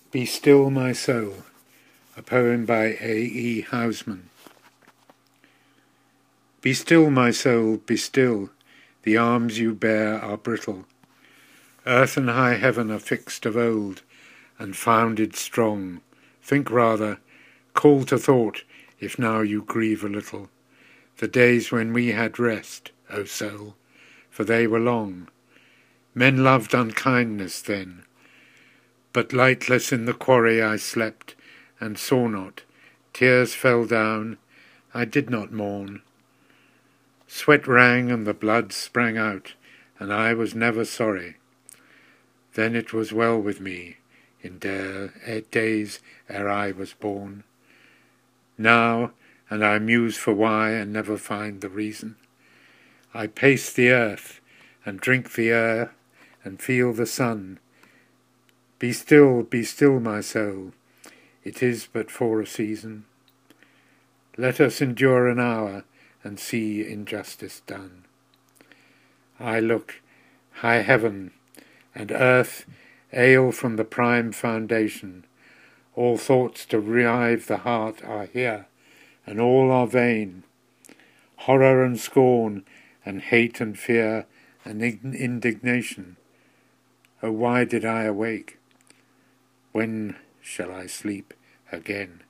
Be Still My Soul, a poem by A.E. Housman. Be still, my soul, be still, the arms you bear are brittle. Earth and high heaven are fixed of old, and founded strong. Think rather, call to thought, if now you grieve a little, the days when we had rest, O soul, for they were long. Men loved unkindness then, but lightless in the quarry I slept, and saw not. Tears fell down, I did not mourn. Sweat rang and the blood sprang out, and I was never sorry. Then it was well with me, in days ere I was born. Now, and I muse for why and never find the reason, I pace the earth, and drink the air, and feel the sun. Be still, my soul, it is but for a season. Let us endure an hour, and see injustice done. I look, high heaven, and earth ail from the prime foundation. All thoughts to revive the heart are here, and all are vain. Horror and scorn, and hate and fear, and indignation. Oh, why did I awake? When shall I sleep again?